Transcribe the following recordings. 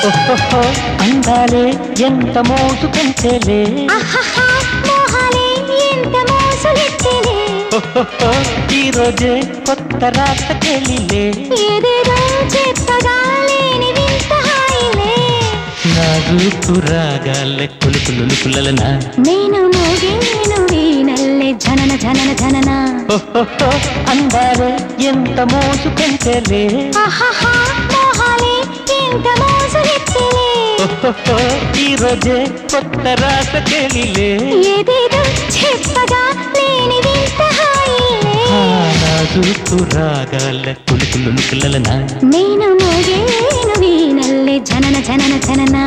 ఓహో అందాలే ఎంత మోసు కంచెలే మోహాలే ఎంత మోసులెత్తెలే ఓహో ఈ రోజే కొత్త రాతకెళ్ళిలే ఏదేదో చెప్పగా లేని వింత హాయిలే నాజూకు రాగాలే కులుకులుకులనా నేను మోగేను వీణల్లే జనన జనన జనన ఓహో అందాలే ఎంత మోసు కంచెలే మోహాలే ఎంత మోసులెత్తెలే ఓహో ఈ రోజే కొత్త రాతకెళ్ళిలే ఏదేదో చెప్పగా లేని వింత హాయిలే నాజూకు రాగాలే కులుకులుకులనా నేను మోగేను వీణల్లే జనన జనన జనన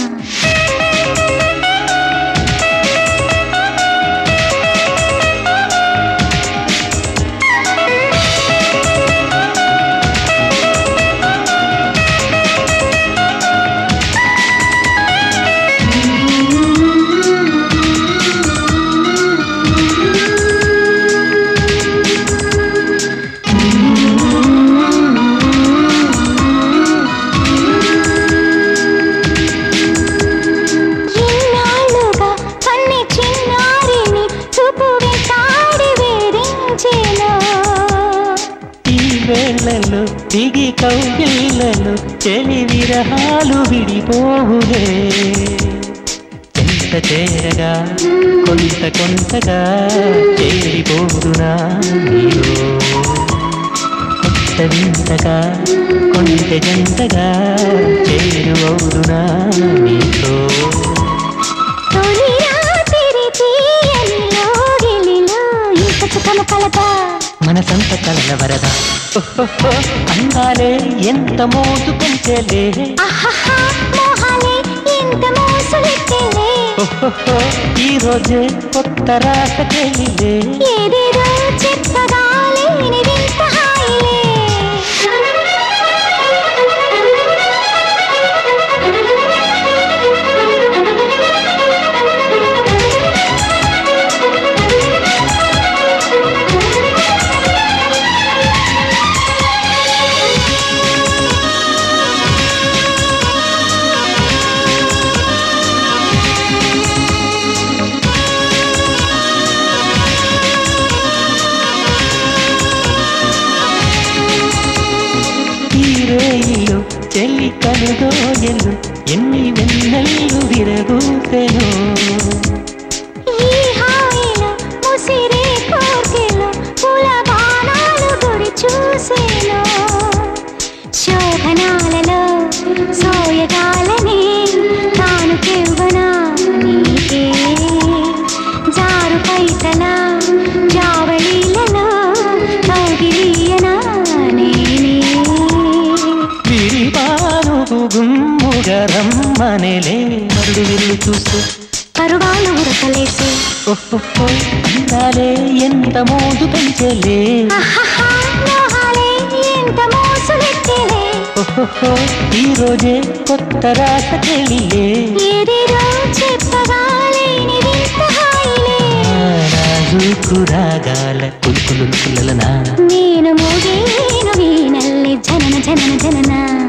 వేళలు దిగి కౌగిళ్ళలు చెలి విరహాలు విడిపోవులే ఎంత చేరగా కొంత కొంతగా చేరిపోదునా నీలో కొత్త వింతగా కొంత జంతగా చేరువవుదునా నీతో మనసంత కలల వరద అందాలే ఎంత మోసు కంచెలే మోహాలే ఎంత మోసులెత్తెలే ఈ రోజే కొత్త రాతకెళ్ళిలే ఏదేదో చెప్పగా లేని వింత హాయిలే చెల్లి కనుగోయలు ఎన్ని వెన్నెల్లు విరగూసెను ఈ హాయిలో ముసిరే కోర్కెలో పూల బాణాలు గురి చూసేను శోభనాలలో సోయగాలనే తాను కెవ్వనా నీకే జారు పైతల జావళీలలో కౌగిలియనా నేనే గుమ్ముగరమ్మనేలే మరుడు విల్లు చూస్తూ పరువాలు ఉరకలేసి ఓహో అందాలే ఎంత మోజు పెంచలే మోహాలే ఎంత మోసులెత్తెలే ఓహో ఈ రోజే కొత్త రాతకెళ్ళిలే ఏదేదో చెప్పగా లేని వింత హాయిలే నాజూకు రాగాల కులుకులుకులనా నేను మోగేను వీణల్లే జనన జనన జనన